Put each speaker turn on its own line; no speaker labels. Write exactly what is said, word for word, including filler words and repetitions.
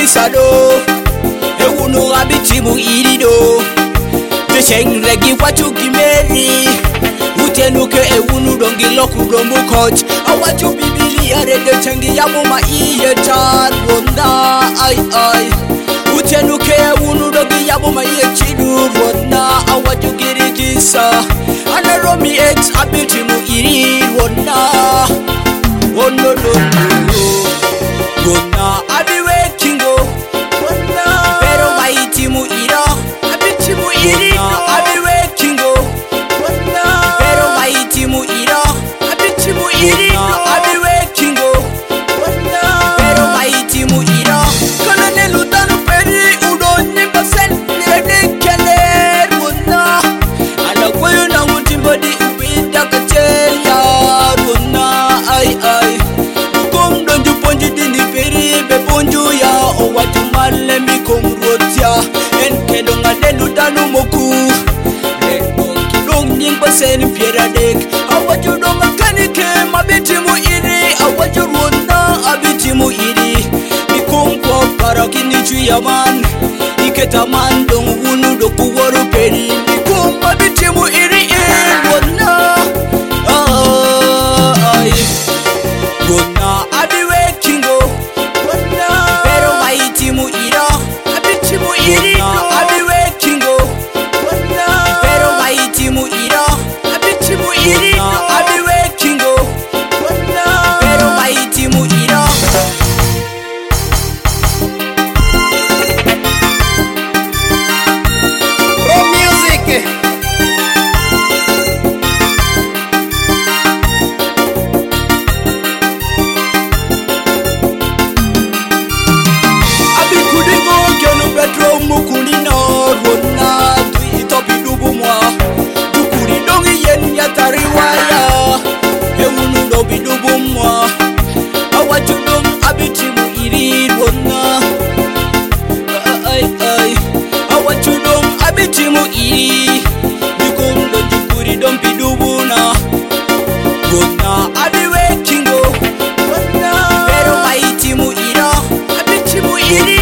kisado ewunu abitimu irido Tesheng regi wachu kimeri Utenuke ewunu dongi loku dombu coach Awachu bibili arede chengi ya muma iye tarwanda Ay ay Utenuke ewunu dongi ya muma iye chidu rwanda Awachu girikisa Anaromi ex abitimu iri rwanda Oh no no no Rwanda abiwe kingo Rwanda Pero waitimu ira Abitimu iri abiwe kingo Rwanda Pero waitimu ira Abitimu iri abiwe kingo Rwanda Pero waitimu ira Kana nelutanu peri udoni basen Nirede kele Rwanda Anakwayo na mutimbadi upita kacheya Rwanda Ay ay Ukom donju ponji dini peri Beponju ya Owatu male mikom rotia En kelo ngane lutanu moku Rekong kilong nying basen piera dek Awaju donga kanike mabitimu iri Awaju Rwanda abitimu iri Mikom kwa parakini chuyaman Iketa man dong wunu doku waru peri Mikom abitimu iri iri Rwanda Ay Rwanda abiwe kingo Rwanda Pero waitimu ira Abitimu iri abiwe kingo Rwanda Pero waitimu ira Abitimu iri abiwe kingo Rwanda Pero waitimu ira Raw music Petro mukuli no Rwanda Dui itopi dubu mwa Dukuri dongi yen ya tariwaya Ewunu dobi dubu mwa Awajudong abitimu iri Rwanda Ay ay Awajudong abitimu iri Dukundo dukuri dompi dubu na Rwanda abiwe kingo Rwanda Pero waitimu ira Abitimu iri